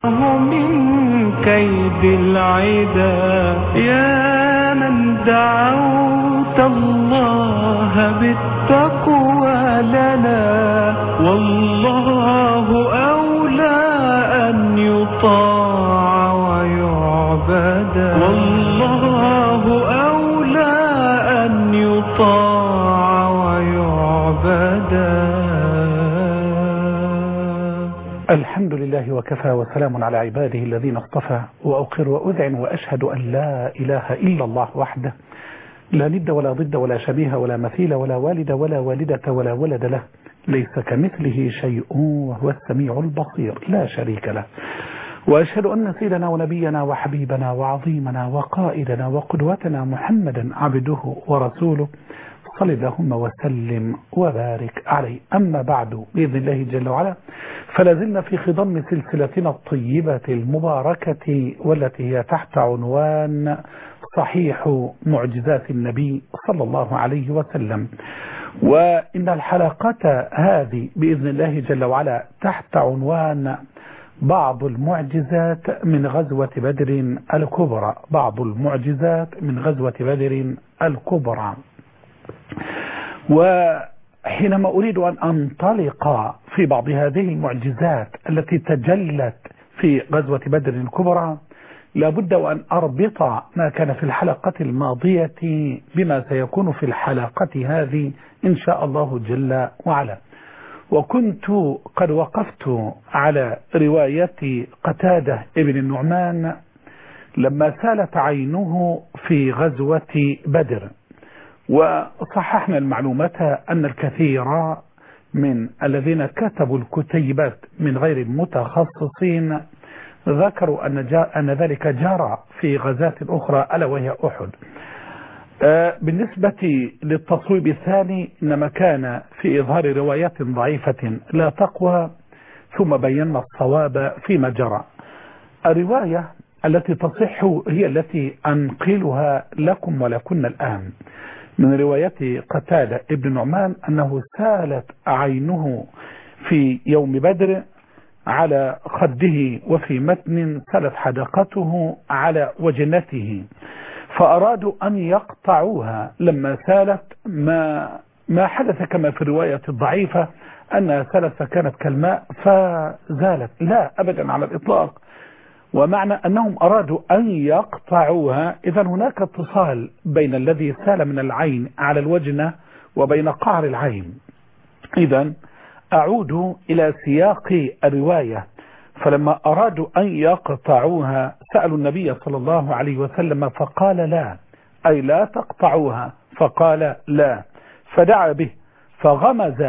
من كيد العدا يا من دعوت الله بالتقوى لنا، والله أولى أن يطاع ويعبد، والله أولى أن يطاع ويعبد. الحمد لله وكفى وسلام على عباده الذين اصطفى، وأقر وأذعن وأشهد أن لا إله إلا الله وحده لا ند ولا ضد ولا شبيه ولا مثيل ولا والد ولا والدة ولا ولد له، ليس كمثله شيء وهو السميع البصير لا شريك له. وأشهد أن سيدنا ونبينا وحبيبنا وعظيمنا وقائدنا وقدوتنا محمدا عبده ورسوله، صل اللهم وسلم وبارك عليه. أما بعد، بإذن الله جل وعلا فلازلنا في خضم سلسلتنا الطيبة المباركة والتي هي تحت عنوان صحيح معجزات النبي صلى الله عليه وسلم. وإن الحلقة هذه بإذن الله جل وعلا تحت عنوان بعض المعجزات من غزوة بدر الكبرى، بعض المعجزات من غزوة بدر الكبرى. وحينما أريد أن أنطلق في بعض هذه المعجزات التي تجلت في غزوة بدر الكبرى، لابد وأن أربط ما كان في الحلقة الماضية بما سيكون في الحلقة هذه إن شاء الله جل وعلا. وكنت قد وقفت على رواية قتادة ابن النعمان لما سالت عينه في غزوة بدر، وصححنا المعلومات أن الكثير من الذين كتبوا الكتيبات من غير المتخصصين ذكروا أن ذلك جرى في غزاة أخرى ألا وهي أحد. بالنسبة للتصويب الثاني إنما كان في إظهار روايات ضعيفة لا تقوى، ثم بينا الصواب فيما جرى. الرواية التي تصح هي التي أنقلها لكم ولكن الآن من رواية قتادة ابن نعمان أنه سالت عينه في يوم بدر على خده، وفي متن سالت حدقته على وجنته، فأرادوا أن يقطعوها لما سالت. ما حدث كما في الرواية الضعيفة أنها سالت فكانت كالماء فزالت، لا أبدا على الإطلاق، ومعنى أنهم أرادوا أن يقطعوها. إذن هناك اتصال بين الذي سال من العين على الوجنة وبين قعر العين. إذن أعود إلى سياق الرواية، فلما أرادوا أن يقطعوها سألوا النبي صلى الله عليه وسلم فقال لا، أي لا تقطعوها، فقال لا، فدعا به فغمز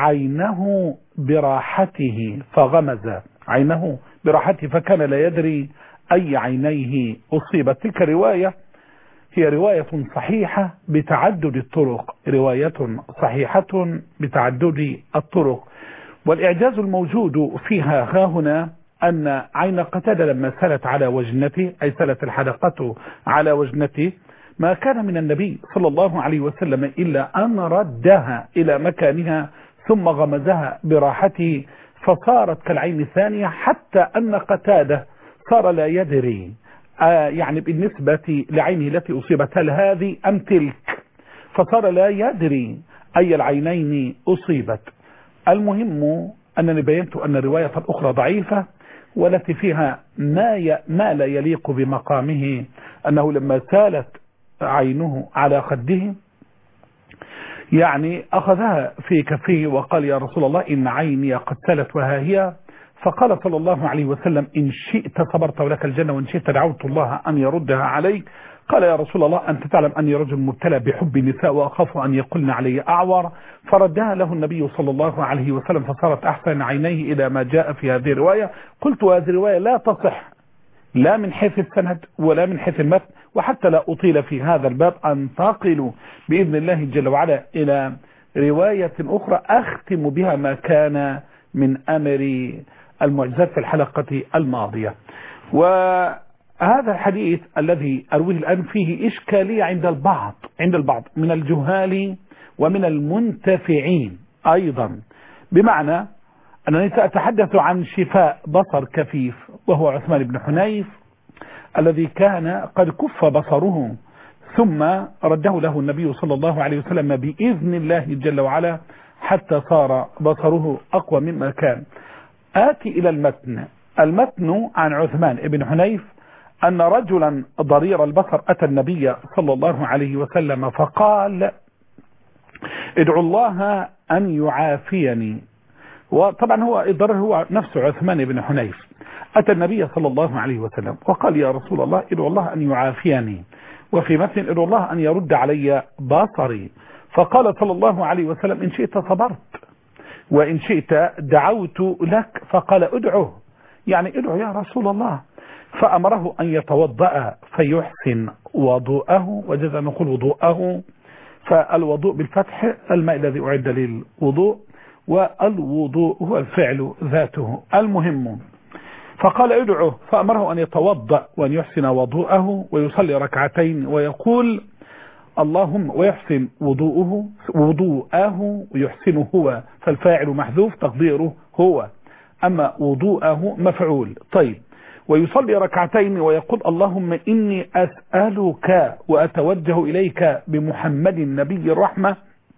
عينه براحته، فغمز عينه براحته فكان لا يدري أي عينيه أصيبت. تلك رواية هي رواية صحيحة بتعدد الطرق، رواية صحيحة بتعدد الطرق. والإعجاز الموجود فيها ها هنا أن عين قتادة لما سالت على وجنته، أي سالت الحدقة على وجنته، ما كان من النبي صلى الله عليه وسلم إلا أن ردها إلى مكانها ثم غمزها براحته فصارت كالعين الثانية، حتى أن قتادة صار لا يدري يعني بالنسبة لعينه التي أصيبت هل هذه أم تلك، فصار لا يدري أي العينين أصيبت. المهم أنني بينت أن الرواية الأخرى ضعيفة والتي فيها ما لا يليق بمقامه، أنه لما سالت عينه على خده يعني أخذها في كفه وقال يا رسول الله إن عيني قد سالت وها هي، فقال صلى الله عليه وسلم إن شئت صبرت ولك الجنة وإن شئت دعوت الله أن يردها عليك. قال يا رسول الله أنت تعلم أني رجل مبتلى بحب النساء وأخاف أن يقولن علي أعور، فردها له النبي صلى الله عليه وسلم فصارت أحسن عينيه إلى ما جاء في هذه الرواية. قلت هذه الرواية لا تصح لا من حيث السند ولا من حيث المتن، وحتى لا أطيل في هذا الباب أنتقل بإذن الله جل وعلا إلى رواية أخرى أختم بها ما كان من أمر المعجزات في الحلقة الماضية. وهذا الحديث الذي أرويه الآن فيه إشكالية عند البعض من الجهال ومن المنتفعين أيضا، بمعنى أنني سأتحدث عن شفاء بصر كفيف، وهو عثمان بن حنيف الذي كان قد كف بصره ثم رده له النبي صلى الله عليه وسلم بإذن الله جل وعلا حتى صار بصره أقوى مما كان. آتي إلى المتن عن عثمان بن حنيف أن رجلا ضرير البصر أتى النبي صلى الله عليه وسلم فقال: ادعو الله أن يعافيني. وطبعا هو الضرر هو نفسه عثمان بن حنيف. أتى النبي صلى الله عليه وسلم وقال: يا رسول الله ادعو الله أن يعافيني، وفي متن ادعو الله أن يرد علي بصري. فقال صلى الله عليه وسلم: إن شئت صبرت وإن شئت دعوت لك. فقال: ادعه، يعني ادعو يا رسول الله. فأمره أن يتوضأ فيحسن وضوءه، وجزء نقول وضوءه، فالوضوء بالفتح الماء الذي أعد للوضوء، والوضوء هو الفعل ذاته المهم. فقال: ادعه، فأمره أن يتوضأ وأن يحسن وضوءه ويصلي ركعتين ويقول اللهم، ويحسن وضوءه ويحسنه هو، فالفاعل محذوف تقديره هو، أما وضوءه مفعول. طيب، ويصلي ركعتين ويقول اللهم إني أسألك وأتوجه إليك بمحمد النبي الرحمة،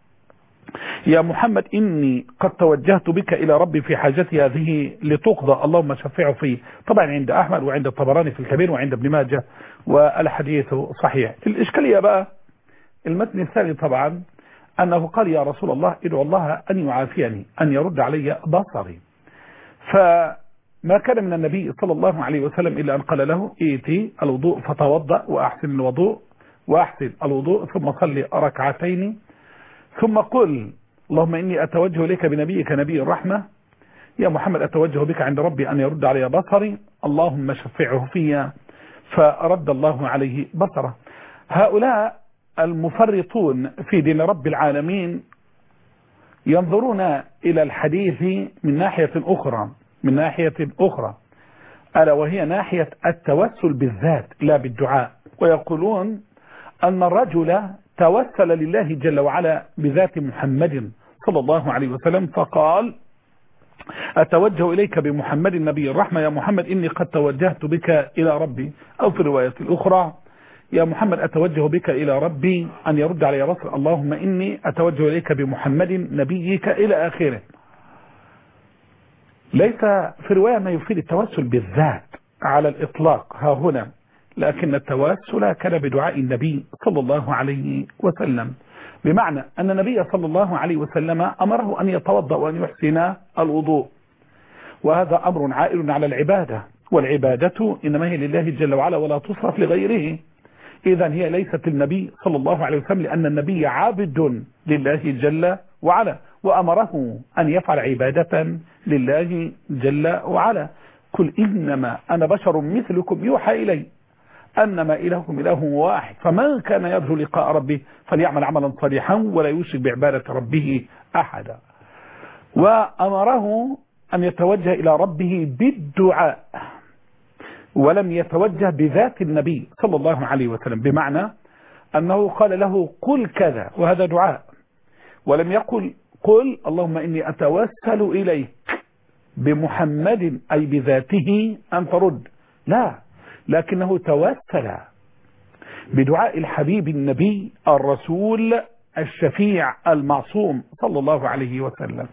يا محمد إني قد توجهت بك إلى ربي في حاجتي هذه لتقضى، اللهم شفعه فيه. طبعا عند أحمد وعند الطبراني في الكبير وعند ابن ماجه، والحديث صحيح. الإشكالية بقى المتن الثاني طبعا أنه قال: يا رسول الله ادعو الله أن يعافيني، أن يرد علي بصري. فما كان من النبي صلى الله عليه وسلم إلا أن قال له: ائتي الوضوء فتوضأ وأحسن الوضوء وأحسن الوضوء ثم صلي ركعتين ثم قل اللهم إني أتوجه إليك بنبيك نبي الرحمة، يا محمد أتوجه بك عند ربي أن يرد علي بصري، اللهم شفعه فيا. فرد الله عليه بصره. هؤلاء المفرطون في دين رب العالمين ينظرون إلى الحديث من ناحية أخرى، ألا وهي ناحية التوسل بالذات لا بالدعاء، ويقولون أن الرجل توسل لله جل وعلا بذات محمد صلى الله عليه وسلم فقال: أتوجه إليك بمحمد النبي الرحمة، يا محمد إني قد توجهت بك إلى ربي، أو في الرواية الأخرى: يا محمد أتوجه بك إلى ربي أن يرد علي بصري، اللهم إني أتوجه إليك بمحمد نبيك، إلى آخره. ليس في رواية ما يفيد التوسل بالذات على الإطلاق ها هنا، لكن التوسل كان بدعاء النبي صلى الله عليه وسلم، بمعنى أن النبي صلى الله عليه وسلم أمره أن يتوضأ وأن يحسن الوضوء، وهذا أمر عائل على العبادة، والعبادة إنما هي لله جل وعلا ولا تصرف لغيره. إذن هي ليست للنبي صلى الله عليه وسلم، لأن النبي عابد لله جل وعلا، وأمره أن يفعل عبادة لله جل وعلا. قل إنما أنا بشر مثلكم يوحى إلي أنما إلهكم إله واحد، فمن كان يرجو لقاء ربه فليعمل عملا صالحا ولا يشرك بعبادة ربه أحدا. وأمره أن يتوجه إلى ربه بالدعاء، ولم يتوجه بذات النبي صلى الله عليه وسلم، بمعنى أنه قال له قل كذا وهذا دعاء، ولم يقل قل اللهم إني أتوسل إليك بمحمد أي بذاته أن ترد، لا، لكنه توسل بدعاء الحبيب النبي الرسول الشفيع المعصوم صلى الله عليه وسلم.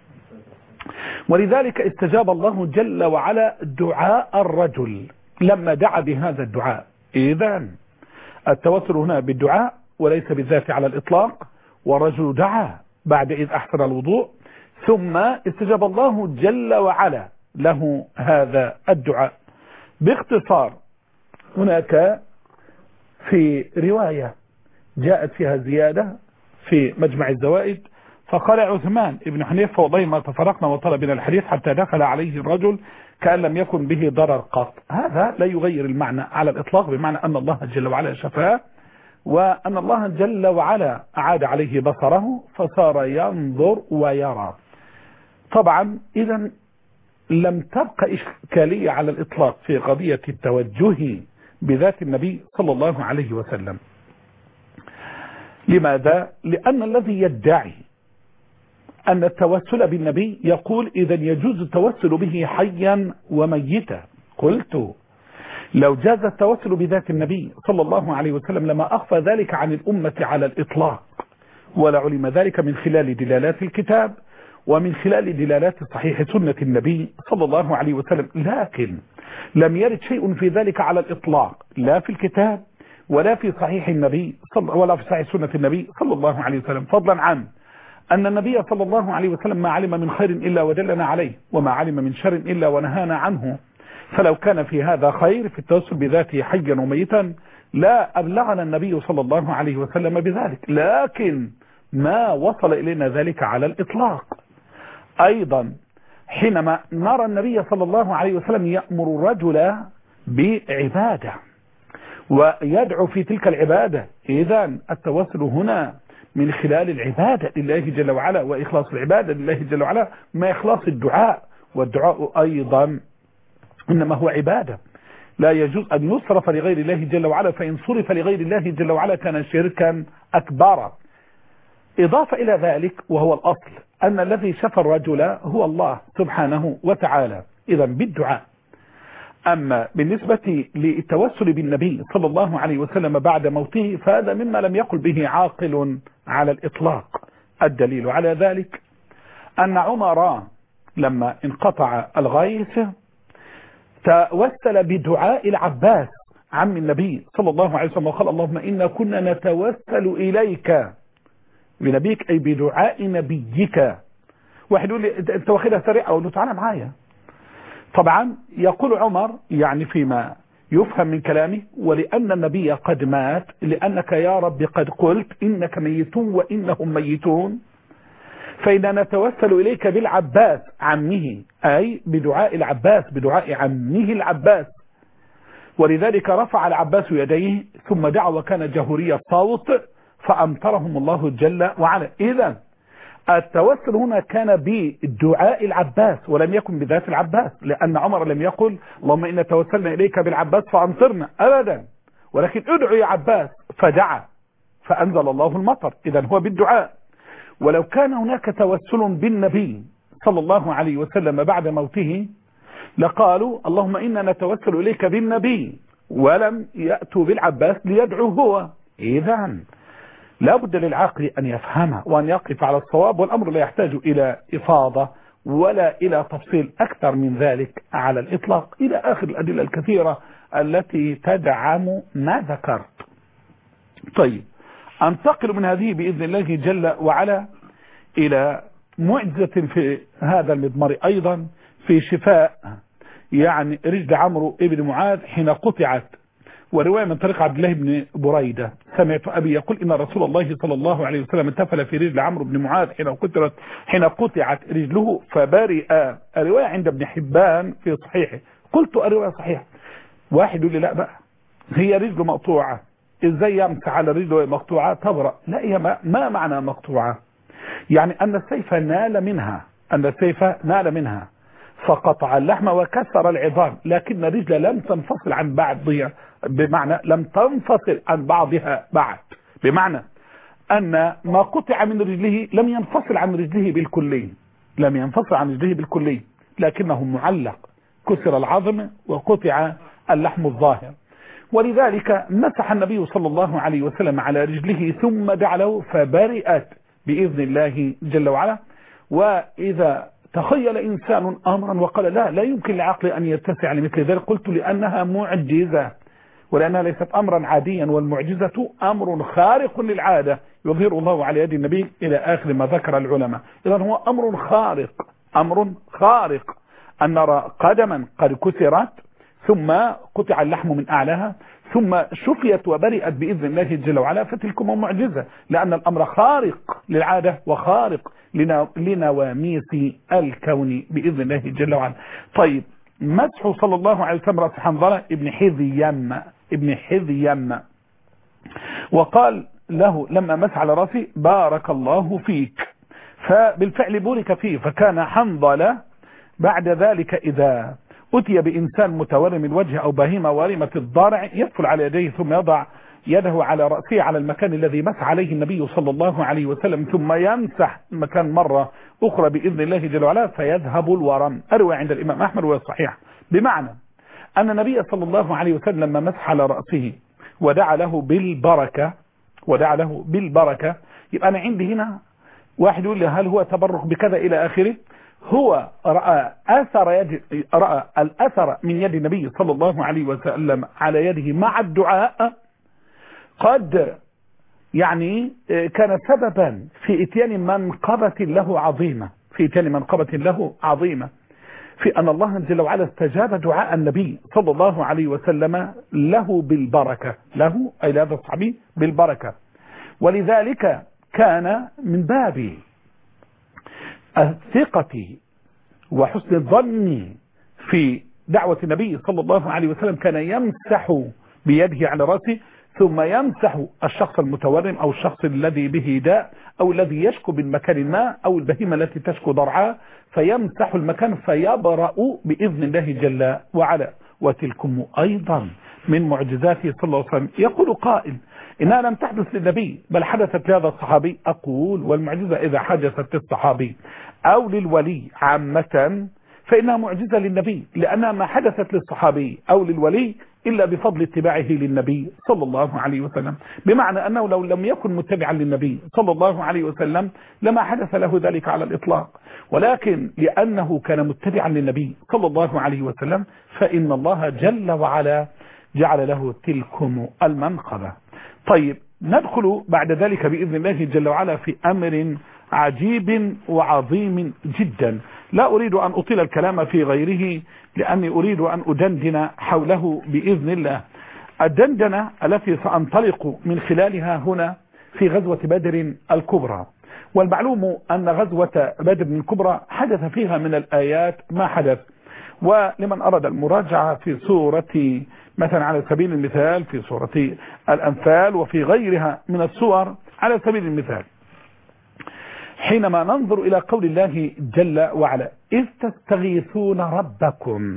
ولذلك استجاب الله جل وعلا دعاء الرجل لما دعا بهذا الدعاء. إذن التوسل هنا بالدعاء وليس بالذات على الإطلاق، والرجل دعا بعد إذ أحسن الوضوء، ثم استجاب الله جل وعلا له هذا الدعاء. باختصار، هناك في رواية جاءت فيها زيادة في مجمع الزوائد، فقال عثمان بن حنيف: والله ما تفرقنا وطلبنا الحديث حتى دخل عليه الرجل كأن لم يكن به ضرر قط. هذا لا يغير المعنى على الإطلاق، بمعنى أن الله جل وعلا شفاه، وأن الله جل وعلا أعاد عليه بصره فصار ينظر ويرى. طبعا إذا لم تبقى إشكالية على الإطلاق في قضية التوجه بذات النبي صلى الله عليه وسلم. لماذا؟ لأن الذي يدعي أن التوسل بالنبي يقول إذا يجوز التوسل به حيا وميتا. قلت لو جاز التوسل بذات النبي صلى الله عليه وسلم لما أخفى ذلك عن الأمة على الإطلاق، ولا علم ذلك من خلال دلالات الكتاب ومن خلال دلالات صحيح سنة النبي صلى الله عليه وسلم، لكن لم يرد شيء في ذلك على الإطلاق لا في الكتاب ولا في صحيح النبي ولا في صحيح سنة النبي صلى الله عليه وسلم، فضلا عن أن النبي صلى الله عليه وسلم ما علم من خير إلا ودلنا عليه، وما علم من شر إلا ونهانا عنه، فلو كان في هذا خير في التوسل بذاته حيا وميتا لا أبلغنا النبي صلى الله عليه وسلم بذلك، لكن ما وصل إلينا ذلك على الإطلاق. أيضا حينما نرى النبي صلى الله عليه وسلم يأمر الرجل بعبادة ويدعو في تلك العبادة، إذن التوسل هنا من خلال العبادة لله جل وعلا، وإخلاص العبادة لله جل وعلا ما إخلاص الدعاء، والدعاء أيضا إنما هو عبادة لا يجوز أن يصرف لغير الله جل وعلا، فإن صرف لغير الله جل وعلا كان شركا أكبر. إضافة إلى ذلك وهو الأصل أن الذي شفى الرجل هو الله سبحانه وتعالى، إذا بالدعاء. أما بالنسبة للتوسل بالنبي صلى الله عليه وسلم بعد موته فهذا مما لم يقل به عاقل على الإطلاق. الدليل على ذلك أن عمر لما انقطع الغيث توسل بدعاء العباس عم النبي صلى الله عليه وسلم وقال اللهم إنا كنا نتوسل إليك بنبيك أي بدعاء نبيك. واحد يقول لي أنت واخدها سريعة، أقول له تعالى معايا. طبعا يقول عمر يعني فيما يفهم من كلامه ولأن النبي قد مات، لأنك يا رب قد قلت إنك ميت وإنهم ميتون، فإننا نتوسل إليك بالعباس عمه، أي بدعاء العباس بدعاء عمه العباس. ولذلك رفع العباس يديه ثم دعا وكان جهوري الصوت فأمطرهم الله جل وعلا. إذن التوسل هنا كان بدعاء العباس ولم يكن بذات العباس، لأن عمر لم يقل اللهم إنا توسلنا إليك بالعباس فأمطرنا أبدا، ولكن ادعو يا عباس فدعا فأنزل الله المطر. إذن هو بالدعاء. ولو كان هناك توسل بالنبي صلى الله عليه وسلم بعد موته لقالوا اللهم إنا نتوسل إليك بالنبي، ولم يأتوا بالعباس ليدعو هو. إذن لا بد للعاقل أن يفهمها وأن يقف على الصواب، والأمر لا يحتاج إلى إفاضة ولا إلى تفصيل أكثر من ذلك على الإطلاق، إلى آخر الأدلة الكثيرة التي تدعم ما ذكرت. طيب أنتقل من هذه بإذن الله جل وعلا إلى معجزة في هذا المضمار أيضا في شفاء يعني رجل عمرو ابن معاذ حين قطعت، ورواية من طريق عبد الله بن بريدة سمعت أبي يقول إن رسول الله صلى الله عليه وسلم انتفل في رجل عمرو بن معاذ حين قطعت رجله فبرئ. الرواية عند ابن حبان في صحيحه. قلت الرواية صحيحة. واحد يقول لي لا بقى هي رجله مقطوعة، ازاي يمسح على رجله مقطوعة تبرأ؟ لا، هي ما معنى مقطوعة؟ يعني أن السيف نال منها فقطع اللحم وكسر العظام، لكن الرجل لم تنفصل عن بعضها، بمعنى لم تنفصل عن بعضها بعد، بمعنى أن ما قطع من رجله لم ينفصل عن رجله بالكلي، لكنه معلق، كسر العظم وقطع اللحم الظاهر. ولذلك مسح النبي صلى الله عليه وسلم على رجله ثم دعا له فبرئت بإذن الله جل وعلا. وإذا تخيل إنسان أمرا وقال لا يمكن لعقل أن يتسع لمثل ذلك، قلت لأنها معجزة ولأنها ليست أمرا عاديا، والمعجزة أمر خارق للعادة يظهر الله على يد النبي إلى آخر ما ذكر العلماء. إذن هو أمر خارق أن نرى قدما قد كسرت ثم قطع اللحم من أعلاها ثم شفيت وبرئت بإذن الله جل وعلا، فتلكم معجزة، لأن الأمر خارق للعادة وخارق لنواميس الكون بإذن الله جل وعلا. طيب مسح صلى الله عليه وسلم رأس حنظلة ابن حذيم وقال له لما مسح على رأسه بارك الله فيك، فبالفعل بورك فيه، فكان حنظلة بعد ذلك إذا أتي بإنسان متورم الوجه أو بهيمة وارمة الضارع يدفل على يديه ثم يضع يده على رأسه على المكان الذي مسح عليه النبي صلى الله عليه وسلم، ثم يمسح المكان مرة أخرى بإذن الله جل وعلا فيذهب الورم. أروى عند الإمام أحمد وهو صحيح، بمعنى أن النبي صلى الله عليه وسلم لما مسح على رأسه ودعا له بالبركة، يبقى أنا عندي هنا واحد يقول لي هل هو تبرك بكذا إلى آخره؟ هو رأى الأثر من يد النبي صلى الله عليه وسلم على يده مع الدعاء، قد يعني كان سببا في إتيان منقبة له عظيمة، في أن الله جل وعلا استجاب دعاء النبي صلى الله عليه وسلم له بالبركة، له أي لهذا الصحابي بالبركة. ولذلك كان من باب الثقة وحسن الظن في دعوة النبي صلى الله عليه وسلم كان يمسح بيده على رأسه، ثم يمسح الشخص المتورم أو الشخص الذي به داء أو الذي يشكو من مكان ما أو البهيمة التي تشكو ضرعها، فيمسح المكان فيبرأ بإذن الله جل وعلا. وتلكم أيضا من معجزاته صلى الله عليه وسلم. يقول قائل إنها لم تحدث للنبي بل حدثت لهذا الصحابي. أقول والمعجزة إذا حدثت للصحابي أو للولي عامة فإنها معجزة للنبي، لأنها ما حدثت للصحابي أو للولي إلا بفضل اتباعه للنبي صلى الله عليه وسلم، بمعنى أنه لو لم يكن متبعا للنبي صلى الله عليه وسلم لما حدث له ذلك على الإطلاق، ولكن لأنه كان متبعا للنبي صلى الله عليه وسلم فإن الله جل وعلا جعل له تلكم المنقبة. طيب ندخل بعد ذلك بإذن الله جل وعلا في أمر عجيب وعظيم جدا، لا أريد أن أطيل الكلام في غيره لأني أريد أن أدندن حوله بإذن الله. الدندنة التي سأنطلق من خلالها هنا في غزوة بدر الكبرى، والمعلوم أن غزوة بدر الكبرى حدث فيها من الآيات ما حدث، ولمن أراد المراجعة في سورة مثلا على سبيل المثال في سورة الأنفال وفي غيرها من السور على سبيل المثال، حينما ننظر إلى قول الله جل وعلا إذ تستغيثون ربكم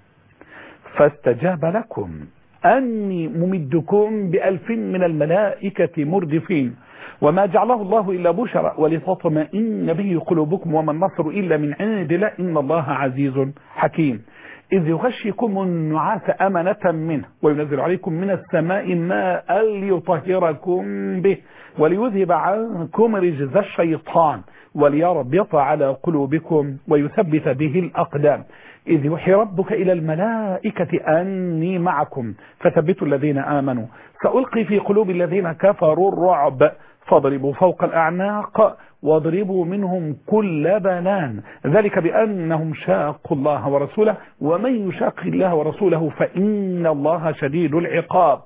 فاستجاب لكم أني ممدكم ب1000 من الملائكة مردفين وما جعله الله إلا بشرى ولتطمئن به قلوبكم وما النصر إلا من عند الله إن الله عزيز حكيم إذ يغشيكم النعاس أمنة منه وينزل عليكم من السماء ماء ليطهركم به وليذهب عنكم رجز الشيطان وليربط على قلوبكم ويثبت به الأقدام إذ يوحي ربك إلى الملائكة أني معكم فثبتوا الذين آمنوا سألقي في قلوب الذين كفروا الرعب فاضربوا فوق الأعناق واضربوا منهم كل بنان ذلك بأنهم شاقوا الله ورسوله ومن يشاق الله ورسوله فإن الله شديد العقاب.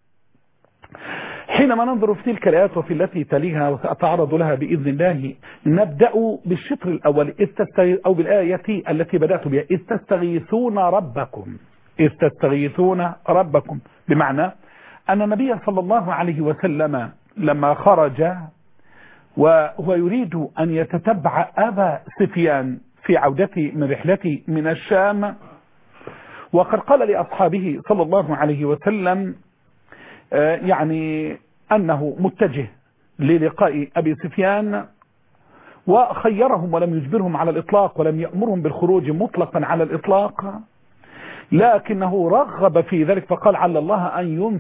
حينما ننظر في تلك الآيات وفي التي تليها وسأتعرض لها بإذن الله نبدأ بالشطر الأول أو بالآية التي بدأت بها إذ تستغيثون ربكم بمعنى أن النبي صلى الله عليه وسلم لما خرج وهو يريد أن يتتبع أبا سفيان في عودته من رحلته من الشام وقد قال لأصحابه صلى الله عليه وسلم يعني أنه متجه للقاء أبي سفيان وخيرهم ولم يجبرهم على الإطلاق ولم يأمرهم بالخروج مطلقا على الإطلاق لكنه رغب في ذلك فقال على الله أن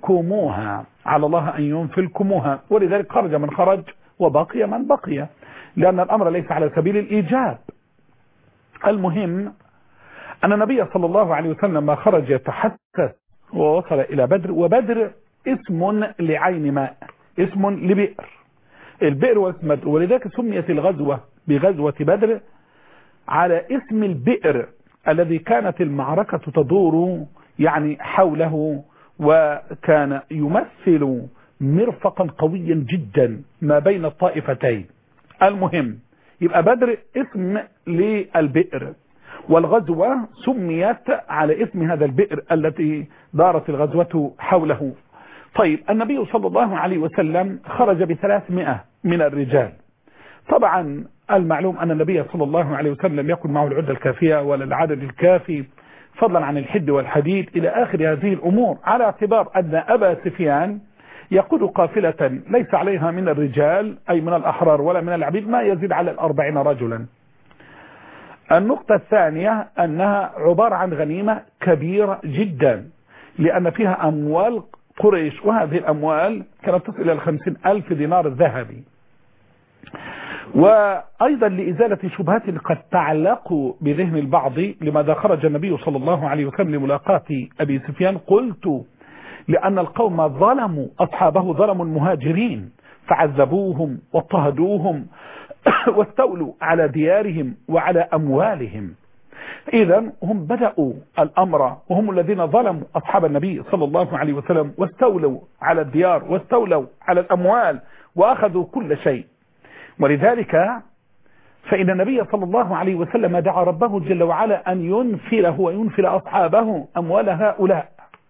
ينفلكموها ولذلك خرج من خرج وبقي من بقي لأن الأمر ليس على سبيل الإيجاب. المهم أن النبي صلى الله عليه وسلم ما خرج يتحسس ووصل إلى بدر وبدر اسم لعين ماء اسم لبئر البئر واسم بدر ولذلك سميت الغزوة بغزوة بدر على اسم البئر الذي كانت المعركة تدور يعني حوله وكان يمثل مرفقا قويا جدا ما بين الطائفتين. المهم يبقى بدر اسم للبئر والغزوة سميت على اسم هذا البئر التي دارت الغزوة حوله. طيب النبي صلى الله عليه وسلم خرج ب300 من الرجال. طبعا المعلوم أن النبي صلى الله عليه وسلم لم يكن معه العدة الكافية ولا العدد الكافي فضلا عن الحد والحديد إلى آخر هذه الأمور على اعتبار أن أبا سفيان يقود قافلة ليس عليها من الرجال أي من الأحرار ولا من العبيد ما يزيد على 40 رجلا. النقطة الثانية أنها عبارة عن غنيمة كبيرة جدا، لأن فيها أموال قريش، وهذه الأموال كانت تصل إلى 50,000 دينار ذهبي. وأيضا لإزالة شبهات قد تعلق بذهن البعض لماذا خرج النبي صلى الله عليه وسلم لملاقاة أبي سفيان، قلت لأن القوم ظلموا أصحابه، ظلموا المهاجرين فعذبوهم واضطهدوهم واستولوا على ديارهم وعلى أموالهم. إذا هم بدأوا الأمر وهم الذين ظلموا أصحاب النبي صلى الله عليه وسلم واستولوا على الديار واستولوا على الأموال وأخذوا كل شيء. ولذلك فإن النبي صلى الله عليه وسلم دعا ربه جل وعلا أن ينفله وينفل أصحابه أموال هؤلاء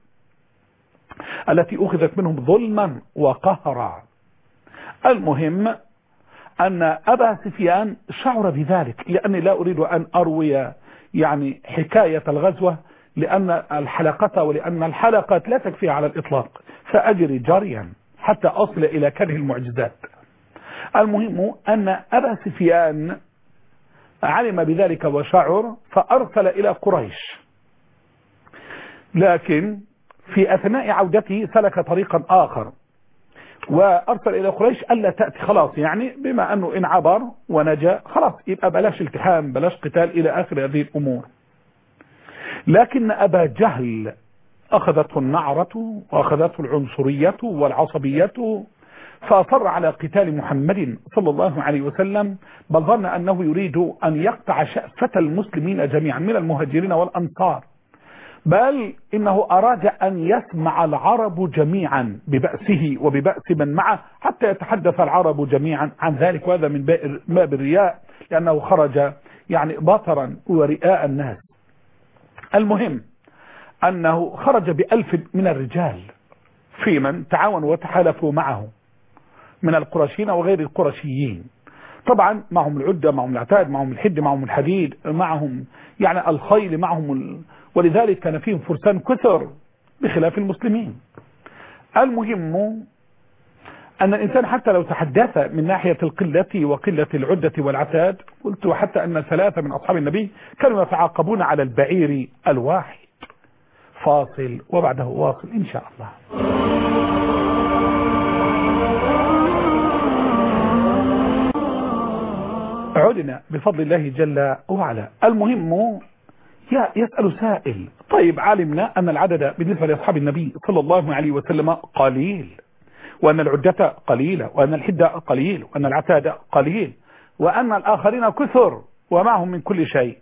التي أخذت منهم ظلما وقهرا. المهم أن أبا سفيان شعر بذلك، لأني لا أريد أن أروي يعني حكاية الغزوة لأن الحلقة ولأن الحلقات لا تكفي على الإطلاق، فأجري جريا حتى أصل إلى كره المعجزات. المهم أن أبا سفيان علم بذلك وشعر فأرسل إلى قريش، لكن في أثناء عودته سلك طريقا آخر وأرسل إلى قريش ألا تأتي، خلاص يعني بما أنه إن عبر ونجا خلاص يبقى بلاش التحام بلاش قتال إلى آخر هذه الأمور. لكن أبا جهل أخذته النعرة وأخذته العنصرية والعصبية فأصر على قتال محمد صلى الله عليه وسلم، بل ظن أنه يريد أن يقطع شأفة المسلمين جميعا من المهاجرين والأنصار، بل إنه أراد أن يسمع العرب جميعا ببأسه وببأس من معه حتى يتحدث العرب جميعا عن ذلك، وهذا من باب الرياء لأنه خرج يعني باطرا ورئاء الناس. المهم أنه خرج ب1000 من الرجال في من تعاونوا وتحالفوا معه من القرشيين وغير القرشيين، طبعا معهم العدة معهم العتاد معهم الحد معهم الحديد معهم يعني الخيل معهم ولذلك كان فيهم فرسان كثر بخلاف المسلمين. المهم أن الإنسان حتى لو تحدث من ناحية القلة وقلة العدة والعتاد، قلت حتى أن 3 من أصحاب النبي كانوا يتعاقبون على البعير الواحد. فاصل وبعده واصل إن شاء الله. عدنا بفضل الله جل وعلا. المهم يسأل سائل، طيب علمنا أن العدد بالنسبة لأصحاب النبي صلى الله عليه وسلم قليل، وأن العدة قليلة، وأن الحدة قليل، وأن العتاد قليل، وأن الآخرين كثر ومعهم من كل شيء.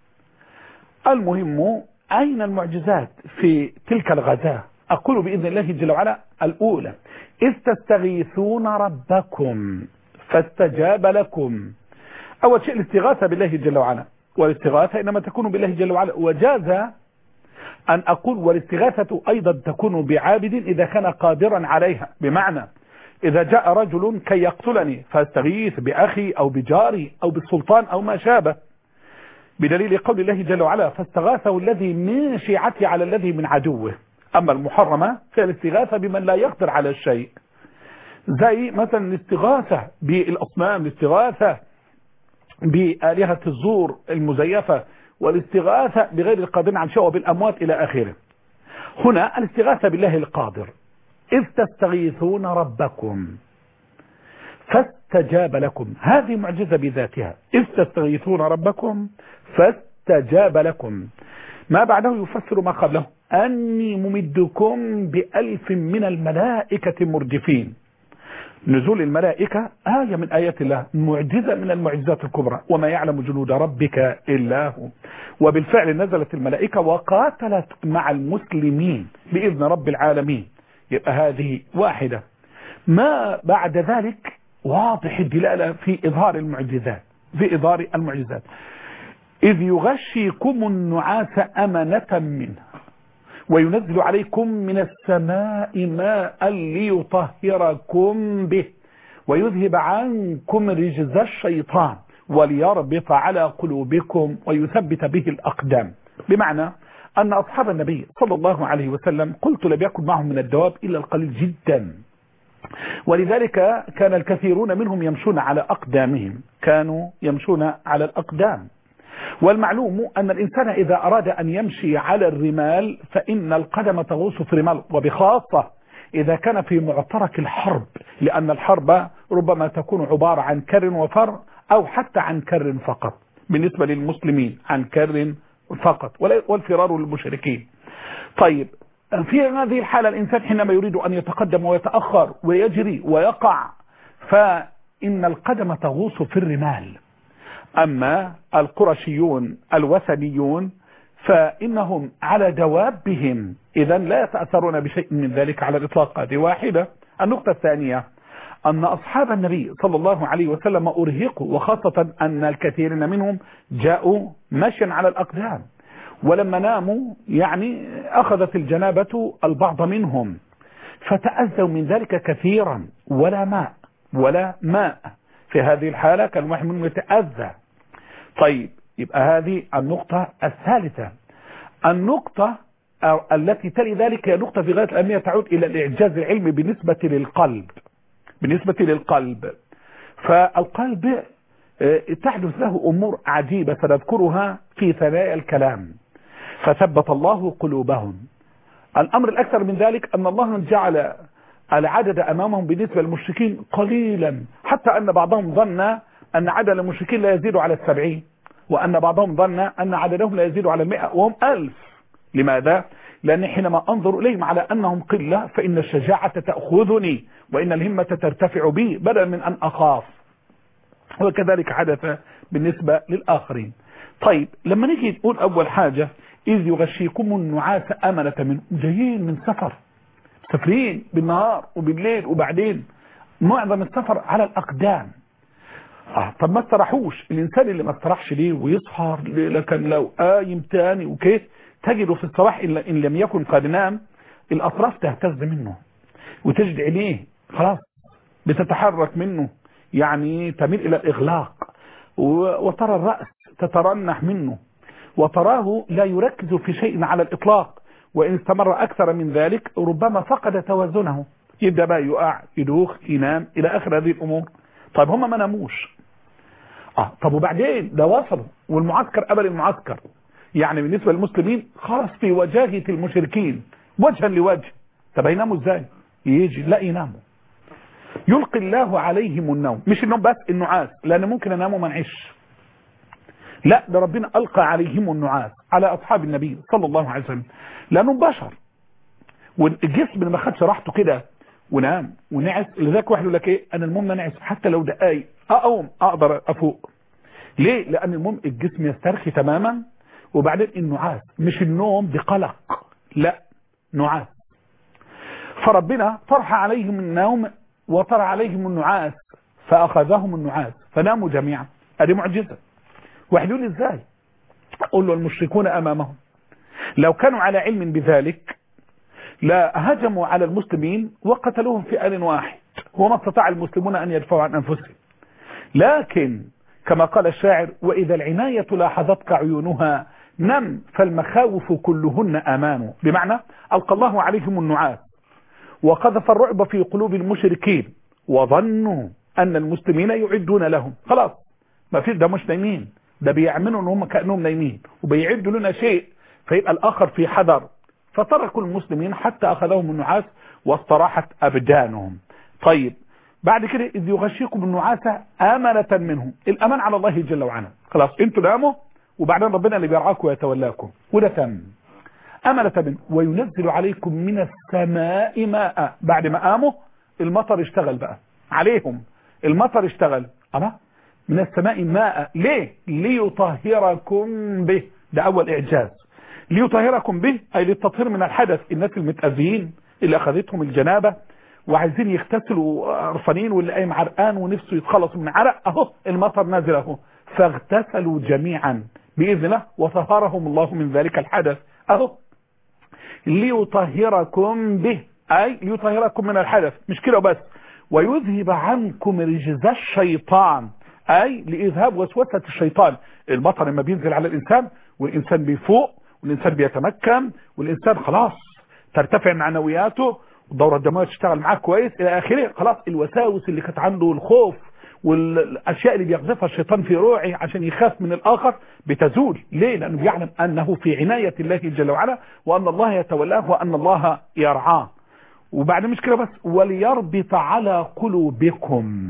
المهم أين المعجزات في تلك الغزاة؟ أقول بإذن الله جل وعلا الأولى إذ تستغيثون ربكم فاستجاب لكم. أول شيء الاستغاثة بالله جل وعلا، والاستغاثة إنما تكون بالله جل وعلا، وجاز أن أقول والاستغاثة أيضا تكون بعابد إذا كان قادرا عليها، بمعنى إذا جاء رجل كي يقتلني فاستغيث بأخي أو بجاري أو بالسلطان أو ما شابه، بدليل قول الله جل وعلا فاستغاثه الذي من شيعته على الذي من عدوه. أما المحرمة فالاستغاثة بمن لا يقدر على الشيء، زي مثلا الاستغاثة بالأصنام، الاستغاثة بآلهة الزور المزيفة، والاستغاثة بغير القادرين عن شيء وبالأموات إلى آخره. هنا الاستغاثة بالله القادر، إذ تستغيثون ربكم فاستجاب لكم، هذه معجزة بذاتها، إذ تستغيثون ربكم فاستجاب لكم. ما بعده يفسر ما قبله، أني ممدكم ب1000 من الملائكة مردفين. نزول الملائكة آية من آيات الله، معجزة من المعجزات الكبرى، وما يعلم جنود ربك إلا هو. وبالفعل نزلت الملائكة وقاتلت مع المسلمين بإذن رب العالمين. يبقى هذه واحدة. ما بعد ذلك واضح الدلالة في إظهار المعجزات، في إظهار المعجزات. إذ يغشيكم النعاس أمنة منه وينزل عليكم من السماء ماء ليطهركم به ويذهب عنكم رجز الشيطان وليربط على قلوبكم ويثبت به الأقدام. بمعنى أن أصحاب النبي صلى الله عليه وسلم قلت لم يكن معهم من الدواب إلا القليل جدا، ولذلك كان الكثيرون منهم يمشون على أقدامهم، كانوا يمشون على الأقدام. والمعلوم أن الإنسان إذا أراد أن يمشي على الرمال فإن القدم تغوص في الرمال، وبخاصة إذا كان في معترك الحرب، لأن الحرب ربما تكون عبارة عن كر وفر أو حتى عن كر فقط بالنسبة للمسلمين، عن كر فقط، والفرار للمشركين. طيب في هذه الحالة الإنسان حينما يريد أن يتقدم ويتأخر ويجري ويقع فإن القدم تغوص في الرمال. أما القرشيون الوثنيون فإنهم على دوابهم، إذا لا يتأثرون بشيء من ذلك على الإطلاق. هذه واحدة. النقطة الثانية أن أصحاب النبي صلى الله عليه وسلم أرهقوا، وخاصة أن الكثيرين منهم جاءوا مشيا على الأقدام، ولما ناموا يعني أخذت الجنابة البعض منهم فتأذوا من ذلك كثيرا، ولا ماء في هذه الحالة كان واحد منهم يتأذى. طيب يبقى هذه النقطة الثالثة. النقطة التي تلي ذلك هي نقطة في غاية الأهمية، تعود إلى الإعجاز العلمي بالنسبة للقلب. فالقلب تحدث له أمور عجيبة سنذكرها في ثنايا الكلام. فثبت الله قلوبهم. الأمر الأكثر من ذلك أن الله جعل العدد أمامهم بالنسبة للمشركين قليلا، حتى أن بعضهم ظن أن عدد المشركين لا يزيد على 70، وأن بعضهم ظن أن عددهم لا يزيد على 100 وهم 1000. لماذا؟ لأن حينما أنظر إليهم على أنهم قلة فإن الشجاعة تأخذني وإن الهمة ترتفع بي بدلا من أن أخاف. وكذلك حدث بالنسبة للآخرين. طيب لما نيجي نقول أول حاجة إذ يغشيكم النعاس أمنة منه، جايين من سفرين بالنهار وبالليل، وبعدين معظم السفر على الأقدام. طب ما استرحوش. الإنسان اللي ما استرحش ليه ويسهر لكن لو قايم تاني وكيف تجده في الصباح إن لم يكن قد نام الأطراف تهتز منه وتجد عينيه خلاص بتتحرك منه، يعني تميل إلى الإغلاق، وترى الرأس تترنح منه، وتراه لا يركز في شيء على الإطلاق، وإن استمر أكثر من ذلك ربما فقد توازنه، يبدأ بقى يقع يدوخ ينام إلى آخر هذه الأمور. طيب هم ما ناموش. طب وبعدين ده وصلوا والمعسكر قبل المعسكر، يعني بالنسبة للمسلمين خلاص في وجاهة المشركين وجها لوجه. طب هيناموا ازاي؟ يجي لا يناموا، يلقي الله عليهم النوم، مش النوم بس، النعاس، لأن ممكن أناموا ما نعيش. لا ده ربنا ألقى عليهم النعاس على أصحاب النبي صلى الله عليه وسلم، لأنهم بشر والجسم ما خدش راحته كده ونام ونعس. لذلك واحد يقول لك ايه، انا المهم نعس حتى لو دقايق اقوم اقدر افوق. ليه؟ لان المهم الجسم يسترخي تماما. وبعدين النعاس مش النوم بقلق، لا نعاس. فربنا طرح عليهم النوم وطرح عليهم النعاس فاخذهم النعاس فناموا جميعا. ادي معجزه. واحد يقول ازاي؟ اقول له المشركون امامهم لو كانوا على علم بذلك لا هجموا على المسلمين وقتلوهم في آن واحد، وما استطاع المسلمون أن يدفعوا عن أنفسهم. لكن كما قال الشاعر وإذا العناية لاحظتك عيونها نم فالمخاوف كلهن أمان، بمعنى ألقى الله عليهم النعاس وقذف الرعب في قلوب المشركين وظنوا أن المسلمين يعدون لهم. خلاص ما فيش، ده مش نايمين، ده بيعملوا أنهم كأنهم نايمين وبيعدوا لنا شيء، فيبقى الآخر في حذر. فتركوا المسلمين حتى أخذهم النعاس واستراحت أبدانهم. طيب بعد كده إذ يغشيكم النعاس آمنة منهم، الأمان على الله جل وعلا. خلاص انتوا ناموا وبعدين ربنا اللي بيرعاكم ويتولاكم، وده تم أمنة منه. وينزل عليكم من السماء ماء، بعد ما قاموا المطر اشتغل بقى عليهم، المطر اشتغل من السماء ماء. ليه؟ ليطهركم به، ده أول إعجاز. ليطهركم به أي للتطهير من الحدث. الناس المتأذيين اللي أخذتهم الجنابة وعايزين يغتسلوا عرفانين، واللي قايم عرقان ونفسه يتخلص من عرق، اهو المطر نازل اهو، فاغتسلوا جميعا بإذن الله وطهرهم الله من ذلك الحدث اهو. ليطهركم به أي ليطهركم من الحدث، مش كده بس، ويذهب عنكم رجز الشيطان أي لإذهاب وسوسة الشيطان. المطر لما بينزل على الإنسان والإنسان بيفوق والإنسان بيتمكن والإنسان خلاص ترتفع معنوياته الدورة الدموية تشتغل معاك كويس إلى آخره، خلاص الوساوس اللي كانت عنده، الخوف والأشياء اللي بيقذفها الشيطان في روعه عشان يخاف من الآخر بتزول. ليه؟ لأنه يعلم أنه في عناية الله جل وعلا، وأن الله يتولاه، وأن الله يرعاه. وبعد مش كده بس، وليربط على قلوبكم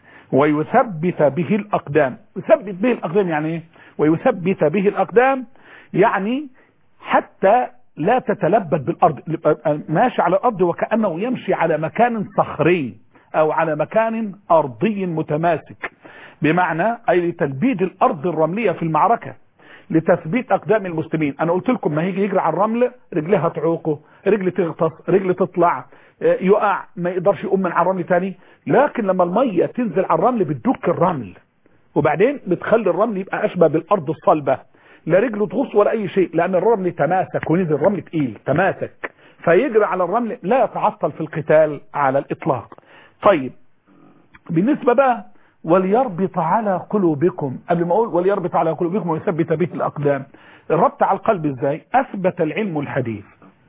ويثبت به الأقدام. يثبت به الأقدام يعني ايه؟ ويثبت به الأقدام يعني حتى لا تتلبد بالأرض، ماشي على الأرض وكأنه يمشي على مكان صخري أو على مكان أرضي متماسك، بمعنى أي لتلبيد الأرض الرملية في المعركة، لتثبيت أقدام المسلمين. أنا قلت لكم ما هيجي يجري على الرمل رجلها تعوقه، رجل تغطس، رجل تطلع، يقع، ما يقدرش يقوم من على الرمل تاني. لكن لما المية تنزل على الرمل بتدك الرمل، وبعدين بتخلي الرمل يبقى أشبه بالأرض الصلبة، لا رجله تغوص ولا أي شيء، لأن الرمل تماسك ونزل الرمل تقيل تماسك، فيجري على الرمل لا يتعطل في القتال على الإطلاق. طيب بالنسبة بقى وليربط على قلوبكم، قبل ما أقول وليربط على قلوبكم ويثبت به الأقدام، الربط على القلب إزاي؟ أثبت العلم الحديث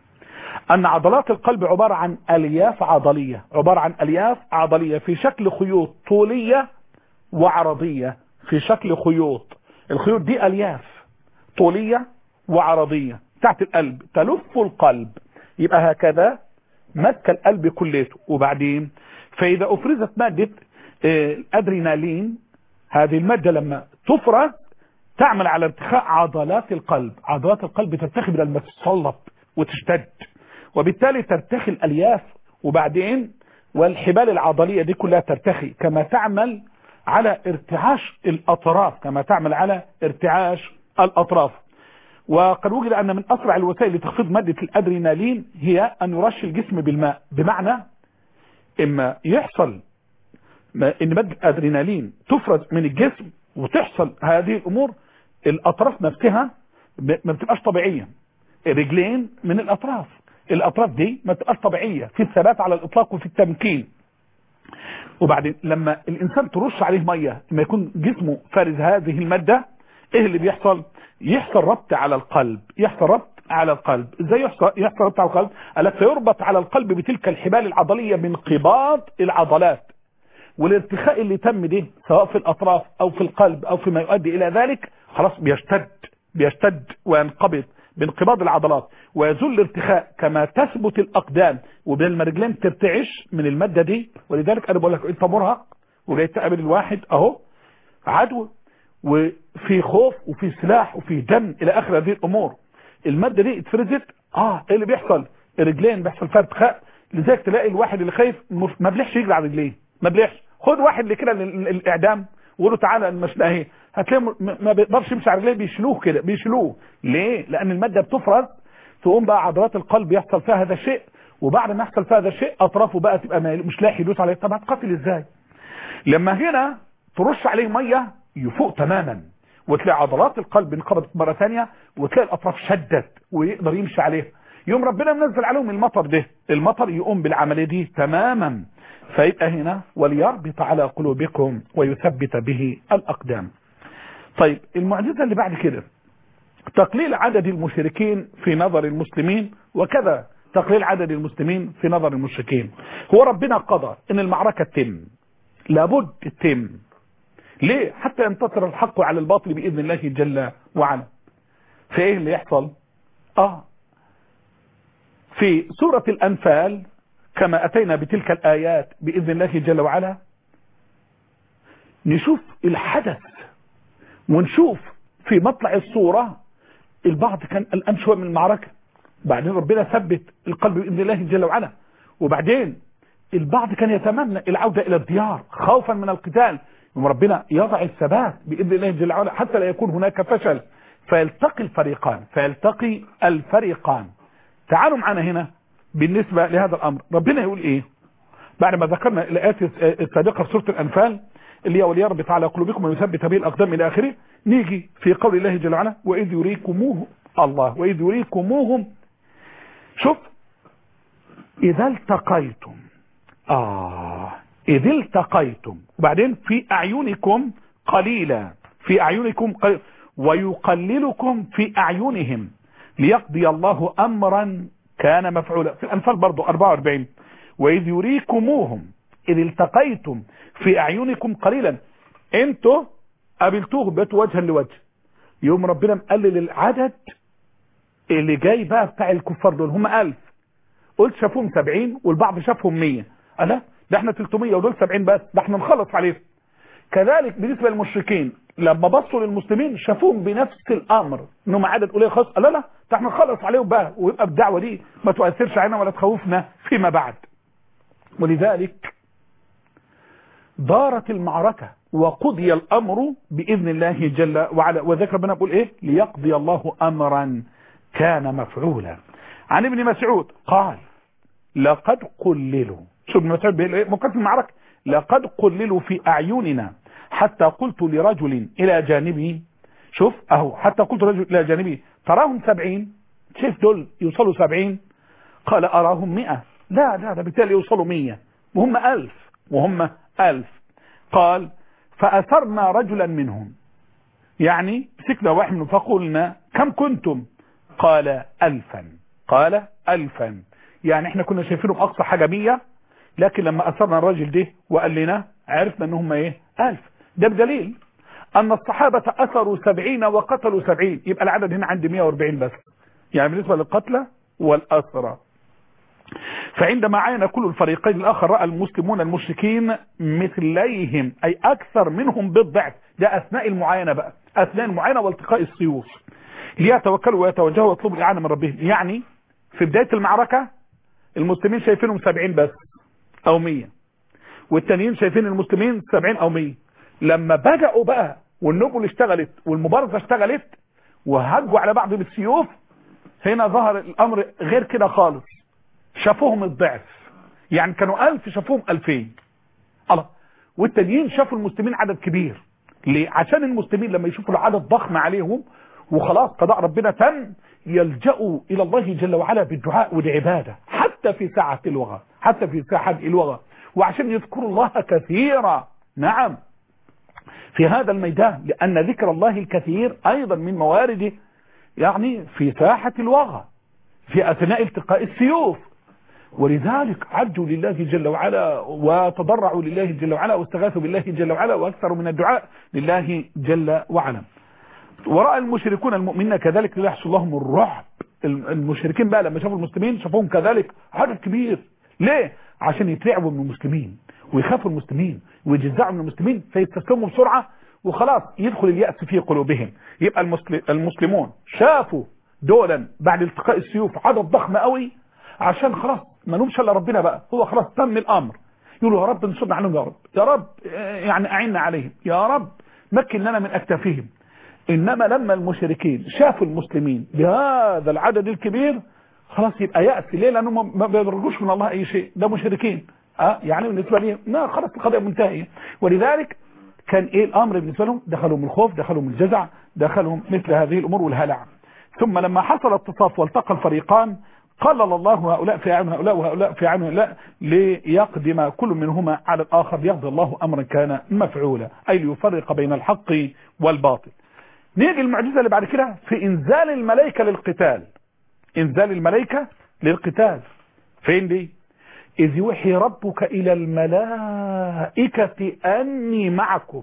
أن عضلات القلب عبارة عن ألياف عضلية، عبارة عن ألياف عضلية في شكل خيوط طولية وعرضية، في شكل خيوط. الخيوط دي ألياف طولية وعرضية تحت القلب تلف القلب، يبقى هكذا مسك القلب كليته. وبعدين فإذا أفرزت مادة الأدرينالين، هذه المادة لما تفرز تعمل على ارتخاء عضلات القلب، عضلات القلب ترتخي بدل ما تتصلب وتشتد، وبالتالي ترتخي الألياف، وبعدين والحبال العضلية دي كلها ترتخي، كما تعمل على ارتعاش الأطراف، كما تعمل على ارتعاش الأطراف. وقد وجد أن من أسرع الوسائل لتخفيض مادة الأدرينالين هي أن يرش الجسم بالماء، بمعنى إما يحصل إن مادة الأدرينالين تفرز من الجسم وتحصل هذه الأمور، الأطراف نفسها ما بتبقاش طبيعية، الرجلين من الأطراف دي ما بتبقاش طبيعية في الثبات على الإطلاق وفي التمكين. وبعدين لما الإنسان ترش عليه مية، لما يكون جسمه فارز هذه المادة، إيه اللي بيحصل؟ يحصل ربط على القلب، يحصل ربط على القلب. إزاي يحصل ربط على القلب؟ قالك فيربط على القلب بتلك الحبال العضلية بانقباض العضلات، والارتخاء اللي تم ده سواء في الأطراف أو في القلب أو فيما يؤدي إلى ذلك خلاص بيشتد وينقبض بانقباض العضلات، ويزول الارتخاء كما تثبت الأقدام، وبين الرجلين ترتعش من المادة دي. ولذلك أنا بقول لك أنت مرهق وجاي تقابل الواحد أهو عدو، وفي خوف وفي سلاح وفي دم إلى آخر هذه الأمور، المادة دي اتفرزت، إيه اللي بيحصل؟ الرجلين بيحصل فيها ارتخاء. لذلك تلاقي الواحد اللي خايف ما بلحش يجري على رجليه، ما بلحش. خد واحد اللي كده الإعدام وقولوا تعالى المشنقة اهي، هتلاقيه ما بيقدرش يمشي على رجليه، بيشلوه كده، بيشلوه. ليه؟ لأن المادة بتفرز، تقوم بقى عضلات القلب يحصل فيها هذا الشيء، وبعد ما يحصل فيها هذا الشيء أطرافه بقى تبقى مش لاحي يدوس عليه. طب هتقاتل ازاي؟ لما هنا ترش عليه مية يفوق تماما، وتلاقي عضلات القلب انقبضت مرة ثانية، وتلاقي الأطراف شدت ويقدر يمشي عليها. يوم ربنا منزل عليهم المطر ده، المطر يقوم بالعملية دي تماما. فيبقى هنا وليربط على قلوبكم ويثبت به الأقدام. طيب المعجزة اللي بعد كده تقليل عدد المشركين في نظر المسلمين، وكذا تقليل عدد المسلمين في نظر المشركين. هو ربنا قضى ان المعركة تتم، لابد تتم. ليه؟ حتى ينتصر الحق على الباطل بإذن الله جل وعلا. فايه اللي يحصل؟ في سورة الأنفال كما أتينا بتلك الآيات بإذن الله جل وعلا، نشوف الحدث ونشوف في مطلع الصورة البعض كان قلقان شوية من المعركة، بعدين ربنا ثبت القلب بإذن الله جل وعلا، وبعدين البعض كان يتمنى العودة إلى الديار خوفا من القتال، وربنا يضع الثبات بإذن الله جل وعلا حتى لا يكون هناك فشل، فيلتقي الفريقان. تعالوا معنا هنا بالنسبة لهذا الأمر، ربنا يقول إيه بعد ما ذكرنا الآيات السابقة في سورة الأنفال اللي هي وليربط على قلوبكم ويثبت به الأقدام إلى آخره. نيجي في قول الله جل وعلا وإذ يريكموهم شوف إذا التقيتم، إذ التقيتم، وبعدين في أعينكم قليلا، ويقللكم في أعينهم ليقضي الله أمرا كان مفعولا. في الأنفال برضو 44 وإذ يريكموهم إذ التقيتم في أعينكم قليلا، انتوا قابلتوهم بقيتوا وجها لوجه، يوم ربنا مقلل العدد اللي جاي بقى بتاع الكفار دول هم 1000، قلت شافوهم 70 والبعض شافهم 100، ألا ده احنا 300 ودول 70 بس، ده احنا نخلص عليهم. كذلك بالنسبة للمشركين لما بصوا للمسلمين شافوهم بنفس الأمر انهم عدد قليل خاص، لا ده احنا نخلص عليهم بقى، ويبقى الدعوة دي ما تؤثرش علينا ولا تخوفنا فيما بعد. ولذلك دارت المعركة وقضي الأمر بإذن الله جل وعلا. وذكر ربنا بيقول إيه؟ ليقضي الله أمرا كان مفعولا. عن ابن مسعود قال لقد قللوا، شو ابن مسعود بيقول إيه؟ مقدم المعركة، لقد قللوا في أعيننا حتى قلت لرجل إلى جانبي، شوف أهو حتى قلت لرجل إلى جانبي تراهم 70، شوف دول يوصلوا 70، قال أراهم 100، لا ده بالتالي يوصلوا 100 وهم 1000 وهم 1000. قال فأثرنا رجلا منهم، يعني مسكنا واحد منهم فقلنا كم كنتم؟ قال 1000. قال 1000، يعني احنا كنا شايفينهم أقصى حاجة 100، لكن لما أثرنا الرجل ده وقال لنا عرفنا انهم ايه 1000. ده بدليل أن الصحابة أثروا 70 وقتلوا 70، يبقى العدد هنا عندي 140 بس، يعني بالنسبة للقتلى والأسرى. فعندما عاين كل الفريقين الآخر رأى المسلمون المشركين مثليهم، أي أكثر منهم بالضعف. ده أثناء المعاينة بقى، أثناء المعاينة والتقاء السيوف، ليتوكلوا ويتوجهوا ويطلبوا الإعانة من ربهم. يعني في بداية المعركة المسلمين شايفينهم 70 بس أو 100، والتانيين شايفين المسلمين 70 أو 100. لما بدأوا بقى والنبل اشتغلت والمبارزة اشتغلت وهجوا على بعض بالسيوف، هنا ظهر الأمر غير كده خالص، شافوهم الضعف، يعني كانوا 1000 شافوهم 2000 الله. والتانيين شافوا المسلمين عدد كبير. ليه؟ عشان المسلمين لما يشوفوا العدد ضخم عليهم وخلاص قضاء ربنا تم، يلجأوا إلى الله جل وعلا بالدعاء والعبادة حتى في ساعة الوغى، حتى في ساعة الوغى، وعشان يذكروا الله كثيرا. نعم في هذا الميدان، لأن ذكر الله الكثير أيضا من موارده، يعني في ساحة الوغى في أثناء التقاء السيوف. ولذلك عجوا لله جل وعلا وتضرعوا لله جل وعلا واستغاثوا بالله جل وعلا واكثروا من الدعاء لله جل وعلا. ورأى المشركون المؤمنين كذلك ليحصل لهم الرعب. المشركين بقى لما شافوا المسلمين شافوهم كذلك عدد كبير. ليه؟ عشان يترعبوا من المسلمين ويخافوا المسلمين ويجزعوا من المسلمين فيستسلموا بسرعة وخلاص يدخل اليأس في قلوبهم. يبقى المسلمون شافوا دولا بعد التقاء السيوف عدد ضخم قوي، عشان خلاص ما نمشي الا ربنا بقى، هو خلاص تم الامر، يقولوا يا رب انصرنا عنهم، يا رب يا رب يعني اعنا عليهم، يا رب مكن لنا من اكتافهم. انما لما المشركين شافوا المسلمين بهذا العدد الكبير خلاص يبقى يأس. ليه؟ لانهم ما بيرجوش من الله اي شيء، ده مشركين يعني بالنسبه لهم لا خلاص القضيه منتهيه. ولذلك كان ايه الامر بالنسبه لهم؟ دخلهم الخوف، دخلهم الجزع، دخلهم مثل هذه الامور والهلع. ثم لما حصل التصاف والتقى الفريقان قلل الله هؤلاء في أعين هؤلاء وهؤلاء في أعين هؤلاء ليقدم كل منهما على الآخر، ليقضي الله أمرا كان مفعولا، أي ليفرق بين الحق والباطل. نيجي المعجزة اللي بعد كده في إنزال الملائكة للقتال. إنزال الملائكة للقتال فين دي؟ إذ يوحي ربك إلى الملائكة أني معكم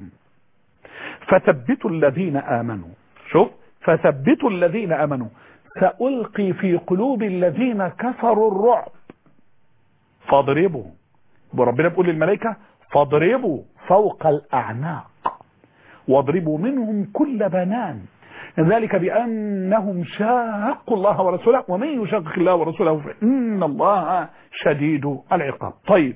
فثبتوا الذين آمنوا. شوف، فثبتوا الذين آمنوا سألقي في قلوب الذين كفروا الرعب فاضربوا. وربنا بيقول للملائكة فاضربوا فوق الأعناق واضربوا منهم كل بنان، ذلك بأنهم شاقوا الله ورسوله ومن يشاقق الله ورسوله فإن الله شديد العقاب. طيب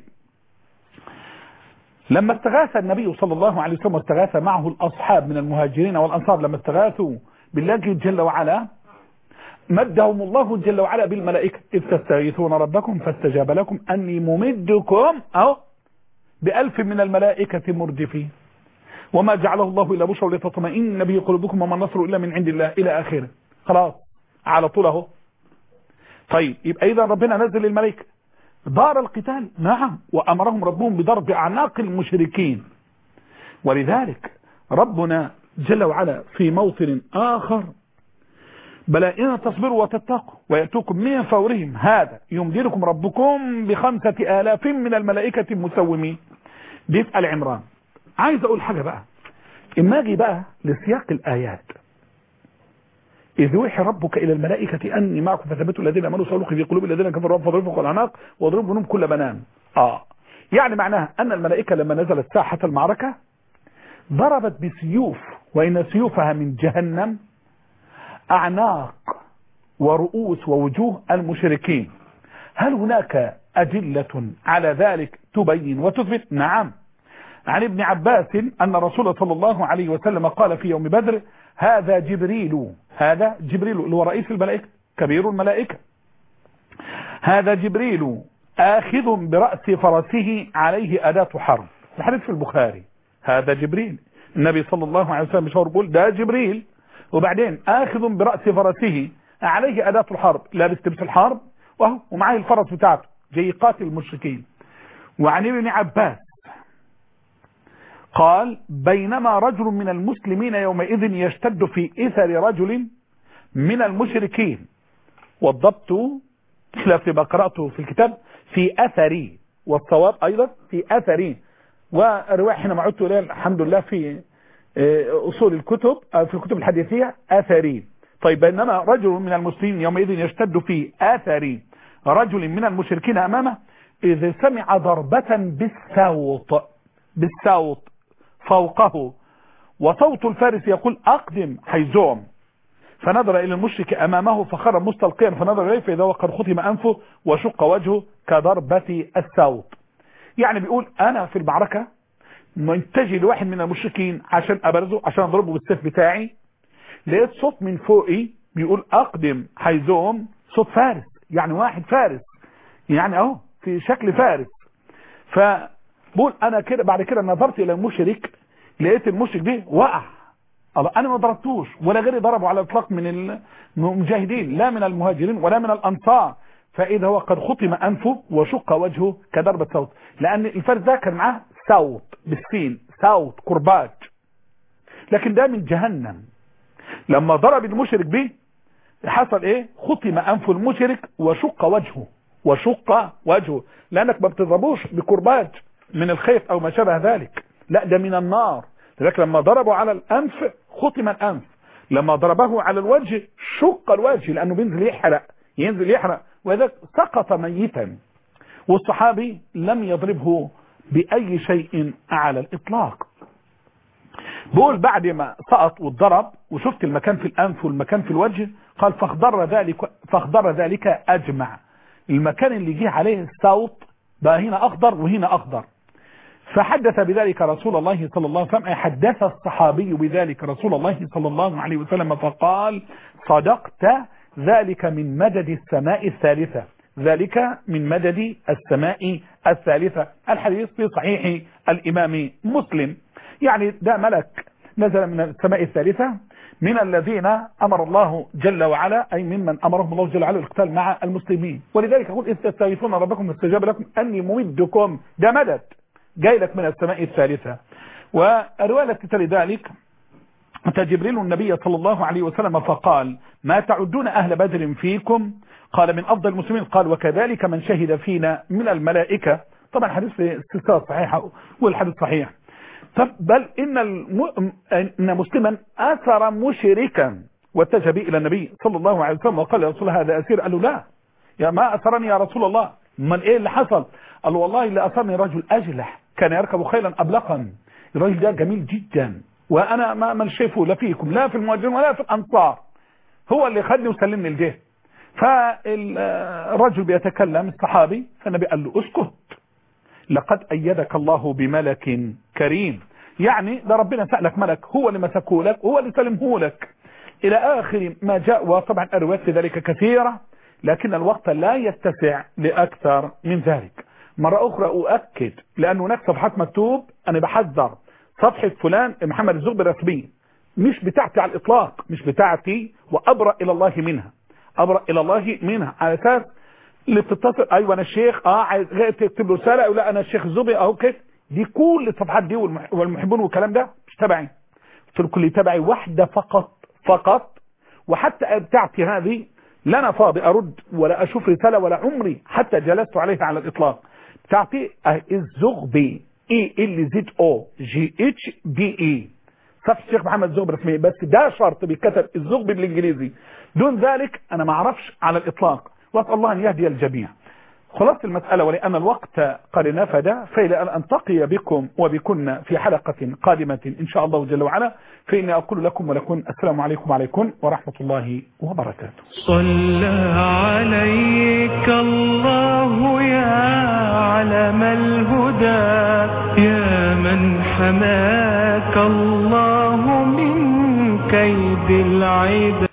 لما استغاث النبي صلى الله عليه وسلم واستغاث معه الأصحاب من المهاجرين والأنصار، لما استغاثوا بالله جل وعلا مدهم الله جل وعلا بالملائكة، إذ تستغيثون ربكم فاستجاب لكم أني ممدكم ب1000 من الملائكة مردفين وما جعله الله إلا بشرى لتطمئن به قلوبكم وما النصر إلا من عند الله إلى آخره. خلاص على طول اهو. طيب يبقى إذا ربنا نزل الملائكة دار القتال، نعم، وأمرهم ربهم بضرب أعناق المشركين. ولذلك ربنا جل وعلا في موطن آخر بلى إن تصبروا وتتقوا ويأتوكم من فورهم هذا يمددكم ربكم ب5,000 من الملائكة مسومين. دي في آل عمران. عايز أقول حاجة بقى، إما أجي بقى لسياق الآيات، إذ يوحي ربك إلى الملائكة أني معكم فثبتوا الذين آمنوا سألقي في قلوب الذين كفروا فاضربوا فوق الأعناق واضربوا منهم كل بنان. يعني معناها أن الملائكة لما نزلت ساحة المعركة ضربت بسيوف، وإن سيوفها من جهنم أعناق ورؤوس ووجوه المشركين. هل هناك أدلة على ذلك تبين وتثبت؟ نعم. عن ابن عباس أن رسول صلى الله عليه وسلم قال في يوم بدر: هذا جبريل اللي هو رئيس الملائكة كبير الملائكة، هذا جبريل آخذ برأس فرسه عليه أداة حرب. الحديث في البخاري. هذا جبريل، النبي صلى الله عليه وسلم بشهر بيقول ده جبريل، وبعدين آخذ برأس فرسه عليه أداة الحرب، لابس لبس الحرب ومعه الفرس بتاعته جاي يقاتل المشركين. وعن ابن عباس قال: بينما رجل من المسلمين يومئذ يشتد في إثر رجل من المشركين، والضبط خلاف ما قرأته في الكتاب في أثري، والصواب أيضا في أثري، والرواية حينما عدت إليه الحمد لله في أصول الكتب في الكتب الحديثية أثري. طيب، بينما رجل من المسلمين يومئذ يشتد في أثر رجل من المشركين أمامه إذ سمع ضربة بالصوت فوقه، وصوت الفارس يقول: أقدم حيزوم. فنظر إلى المشرك أمامه فخر مستلقيا، فنظر إليه فإذا هو قد ختم أنفه وشق وجهه كضربة الصوت. يعني بيقول أنا في المعركة منتجي لواحد من المشركين عشان أبرزه، عشان أضربه بالسيف بتاعي، لقيت صوت من فوقي بيقول: أقدم حيزوم. صوت فارس، يعني واحد فارس، يعني أهو في شكل فارس. فبقول أنا كده بعد كده نظرت إلى المشرك، لقيت المشرك ده وقع. الله، أنا ما ضربتوش ولا غيري ضربه على الإطلاق من المجاهدين، لا من المهاجرين ولا من الأنصار. فإذا هو قد ختم أنفه وشق وجهه كضربة صوت، لأن الفارس ده كان معاه صوت بالسين، صوت كرباج، لكن ده من جهنم. لما ضرب المشرك به حصل ايه؟ ختم انف المشرك وشق وجهه، لانك ما بتضربوش بكرباج من الخيط او ما شابه ذلك، لا ده من النار. لذلك لما ضربوا على الانف ختم الانف، لما ضربه على الوجه شق الوجه، لانه ينزل يحرق، وذلك سقط ميتا. والصحابي لم يضربه باي شيء على الاطلاق. بقول بعد ما سقط والضرب وشفت المكان في الأنف والمكان في الوجه، قال فاخضر ذلك أجمع. المكان اللي جه عليه الصوت بقى هنا أخضر وهنا أخضر. فحدث بذلك رسول الله صلى الله عليه وسلم، حدث الصحابي بذلك رسول الله صلى الله عليه وسلم فقال: صدقت، ذلك من مدد السماء الثالثة، ذلك من مدد السماء الثالثة. الحديث في صحيح الإمام مسلم. يعني ده ملك نزل من السماء الثالثة من الذين أمر الله جل وعلا، أي ممن أمرهم الله جل وعلا القتال مع المسلمين. ولذلك أقول: إذ تستغيثون ربكم فاستجاب لكم أني ممدكم، ده مدد جاي لك من السماء الثالثة. والرواية التي تلي ذلك: أتى جبريل النبي صلى الله عليه وسلم فقال: ما تعدون أهل بدر فيكم؟ قال: من أفضل المسلمين. قال: وكذلك من شهد فينا من الملائكة. طبعا حديث في السلسلة الصحيحة والحديث صحيح. بل إن مسلما أثر مشركا واتجه به إلى النبي صلى الله عليه وسلم وقال: يا رسول الله هذا أسير. قال له: لا، يا ما أثرني يا رسول الله. من إيه اللي حصل؟ قال: والله اللي أثرني رجل أجلح كان يركب خيلا أبلقا. الرجل ده جميل جدا، وأنا ما شايفه لا فيكم لا في المهاجرين ولا في الأنصار، هو اللي خدني وسلمني الجه. فالرجل بيتكلم الصحابي، فالنبي قال له: اسكت، لقد أيدك الله بملك كريم. يعني ده ربنا سألك ملك، هو اللي مسكه لك، هو اللي سلمه لك، إلى آخر ما جاء. وطبعا الروايات في ذلك كثيرة، لكن الوقت لا يتسع لأكثر من ذلك. مرة أخرى أؤكد، لأن هناك صفحات مكتوب أنا بحذر صفحة فلان محمد الزغبي رسمي، مش بتاعتي على الإطلاق، مش بتاعتي، وأبرأ إلى الله منها، أبرأ إلى الله منها، على أساس اللي بتتصل: ايوه انا الشيخ، عايز تكتب له رساله، او لا انا الشيخ الزبي اهو كده. دي كل الصفحات دي والمحبون والكلام ده مش تبعي. قلت لكم اللي تبعي واحده فقط، وحتى بتاعتي هذه لا أنا فاضي أرد ولا أشوف رسالة ولا عمري حتى جلست عليها على الإطلاق. بتاعتي الزغبي ELZOGHBE صفحة الشيخ محمد الزغبي رسمية، بس ده شرط بيتكتب الزغبي بالإنجليزي، دون ذلك أنا ما أعرفش على الإطلاق، وأسأل الله أن يهدي الجميع. خلاص المسألة، ولأن الوقت قد نفد، فإلى أن ألتقي بكم وبكن في حلقة قادمة إن شاء الله جل وعلا، فإني أقول لكم ولكم السلام عليكم وعليكم ورحمة الله وبركاته. صلى عليك الله يا علم الهدى، يا من حماك الله من كيد العدا.